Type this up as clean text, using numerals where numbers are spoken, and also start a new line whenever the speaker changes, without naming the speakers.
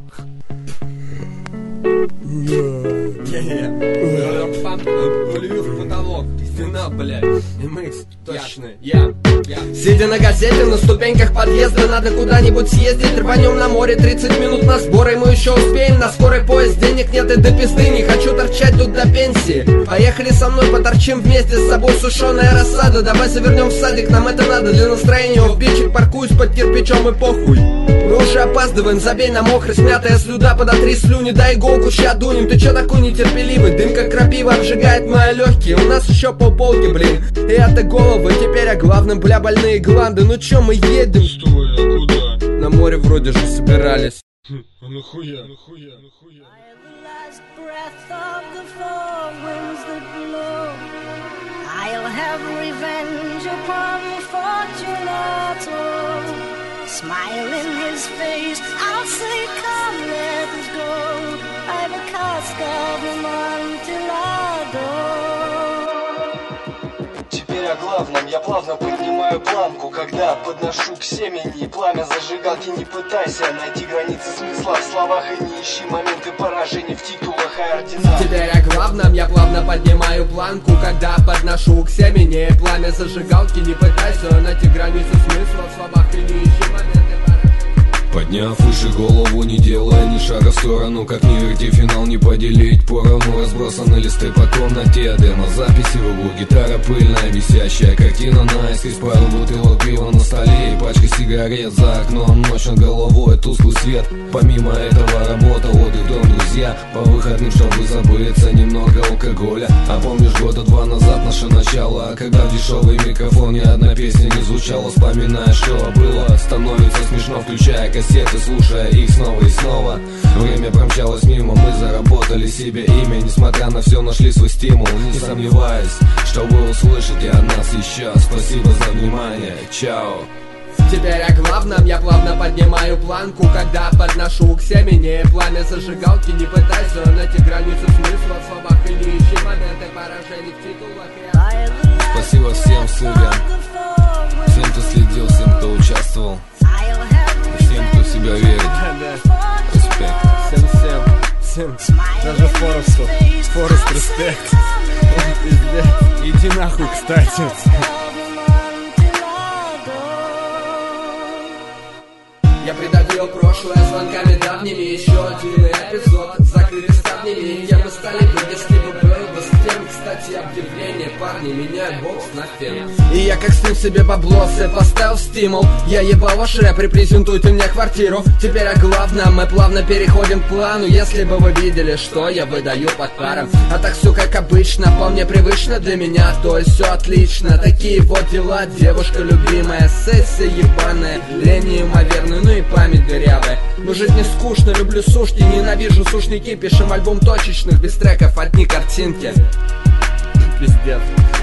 Плюю в потолок, стена, блядь. МХ, точно,
Сидя на газете, на ступеньках подъезда, надо куда-нибудь съездить. Рванем на море, 30 минут на сборы, мы еще успеем. На скорый поезд, денег нет и до пизды, не хочу торчать тут до пенсии. Поехали со мной, поторчим вместе, с собой сушеная рассада. Давай завернем в садик, нам это надо для настроения. В бичик паркуюсь под кирпичом и похуй. Мы уже опаздываем, забей на мокрый, смятая слюда, подотри слюни, дай иголку, ща дунем. Ты чё такой нетерпеливый? Дым как крапива обжигает мои легкие. У нас еще полполки, блин, и это головы. Теперь о главном, бля, больные гланды. Ну чё, мы едем?
Стой, а куда?
На море вроде же собирались.
А нахуя?
Smile in his face, I'll say, come, let us go. I've a cask of Amontillado.
Теперь о главном, я плавно поднимаю планку, когда подношу к семени пламя зажигалки. Не пытайся найти границы смысла в словах и не ищи моменты поражений в титулах и орденах.
Теперь о главном, я плавно поднимаю планку, когда подношу к семени пламя зажигалки. Не пытайся найти границы смысла в словах и не ищи моменты.
Подняв выше голову, не делая ни шага в сторону, как не верти финал, не поделить поровну. Разбросаны листы по комнате, демо-записи в углу, гитара пыльная, висящая картина наискось, пару бутылок пива на столе и пачка сигарет. За окном ночь, над головой тусклый свет. Помимо этого работа, отдых, дом, друзья. По выходным, чтобы забыться, немного алкоголя. А помнишь, года 2 назад наше начало, когда в дешевый микрофон ни одна песня не звучала. Вспоминая, что было, становится смешно, включая кассеты, слушая их снова и снова. Время промчалось мимо, мы заработали себе имя. Несмотря на все, нашли свой стимул, не сомневаясь, что вы услышите от нас еще. Спасибо за внимание, чао.
Теперь о главном, я плавно поднимаю планку, когда подношу к семени пламя зажигалки. Не пытайся найти границу смысла в словах и не ищи моменты поражений в титулах.
Спасибо всем судьям, всем, кто следил, всем, кто участвовал, всем, кто в себя верит. Респект.
Всем. Даже Форест респект. Иди нахуй, кстати. Я придавил прошлое звонками давними. Еще один эпизод закрыли ставнями. Кем мы стали бы, если бы был бы с тем. Кстати, объявление, парни, меняют бокс на фен. И я как стил себе баблосы, поставил стимул. Я ебал ваш рэп, репрезентуйте мне квартиру. Теперь о главном, мы плавно переходим к плану. Если бы вы видели, что я выдаю под паром. А так все как обычно, вполне привычно для меня. То есть все отлично, такие вот дела. Девушка любимая, сессия ебаная, лень неимоверная, ну и память дырявая. Но жить не скучно, люблю сушки, ненавижу сушники. Пишем альбом точечных, без треков, одни картинки. Пиздец.